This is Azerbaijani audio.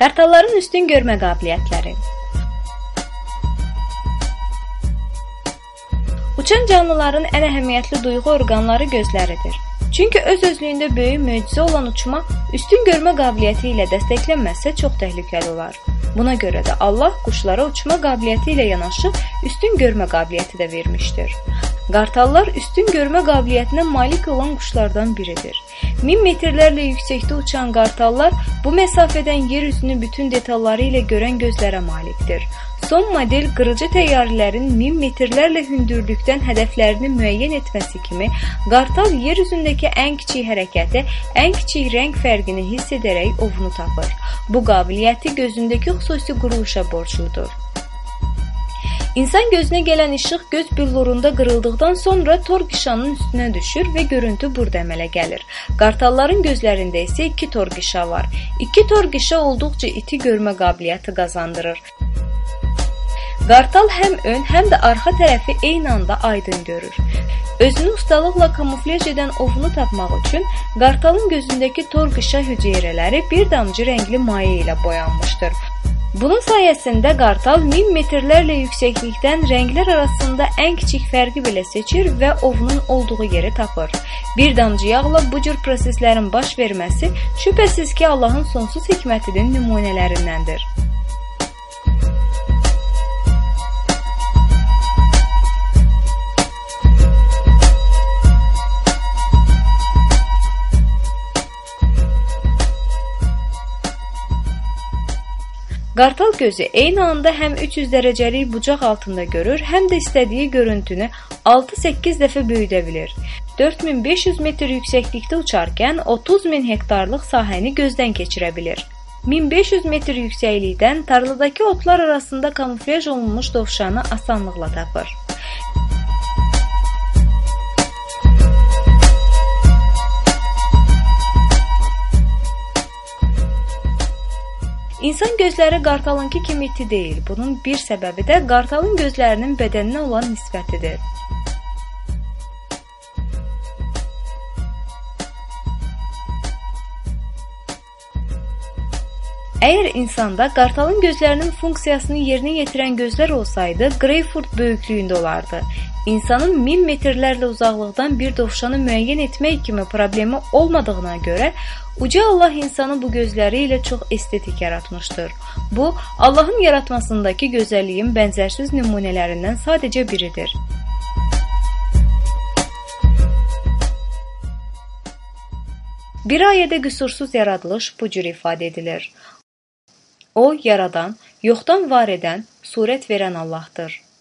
Qartalların üstün görmə qabiliyyətləri. Uçan canlıların ən əhəmiyyətli duyğu orqanları gözləridir. Çünki öz-özlüyündə böyük möcüzə olan uçma üstün görmə qabiliyyəti ilə dəstəklənməzsə çox təhlükəli olar. Buna görə də Allah quşlara uçma qabiliyyəti ilə yanaşı üstün görmə qabiliyyəti də vermişdir. Qartallar üstün görmə qabiliyyətinə malik olan quşlardan biridir. 1000 metrlərlə yüksəkdə uçan qartallar bu məsafədən yer üzünü bütün detalları ilə görən gözlərə malikdir. Son model qırıcı təyyarələrin 1000 metrlərlə hündürlükdən hədəflərini müəyyən etməsi kimi, qartal yer üzündəki ən kiçik hərəkəti, ən kiçik rəng fərqini hiss edərək ovunu tapır. Bu qabiliyyəti gözündəki xüsusi quruluşa borcludur. İnsan gözünə gələn işıq göz billurunda qırıldıqdan sonra torqişanın üstünə düşür və görüntü burada əmələ gəlir. Qartalların gözlərində isə 2 torqişa var. 2 torqişa olduqca iti görmə qabiliyyəti qazandırır. Qartal həm ön, həm də arxa tərəfi eyni anda aydın görür. Özünü ustalıqla kamuflaj edən ovunu tapmaq üçün qartalın gözündəki torqişa hüceyrələri bir damcı rəngli maye ilə boyanmışdır. Bunun sayəsində qartal 1000 metrlərlə yüksəklikdən rənglər arasında ən kiçik fərqi belə seçir və ovunun olduğu yeri tapır. Bir damcı yağla bu cür proseslərin baş verməsi şübhəsiz ki, Allahın sonsuz hikmətinin nümunələrindəndir. Qartal gözü eyni anda həm 300 dərəcəlik bucaq altında görür, həm də istədiyi görüntünü 6-8 dəfə böyüdə bilir. 4500 metr yüksəklikdə uçarkən 30 min hektarlıq sahəni gözdən keçirə bilir. 1500 metr yüksəklikdən tarladakı otlar arasında kamuflaj olunmuş dovşanı asanlıqla tapır. İnsan gözləri qartalınki kimi iti deyil. Bunun bir səbəbi də qartalın gözlərinin bədəninə olan nisbətidir. Əgər insanda qartalın gözlərinin funksiyasını yerinə yetirən gözlər olsaydı, Greyfurt böyüklüyündə olardı. İnsanın 1000 metrlərlə uzaqlıqdan bir dovşanı müəyyən etmək kimi problemi olmadığına görə, Uca Allah insanı bu gözləri ilə çox estetik yaratmışdır. Bu, Allahın yaratmasındakı gözəlliyin bənzərsiz nümunələrindən sadəcə biridir. Bir ayədə qüsursuz yaradılış bu cür ifadə edilir. O, yaradan, yoxdan var edən, surət verən Allahdır.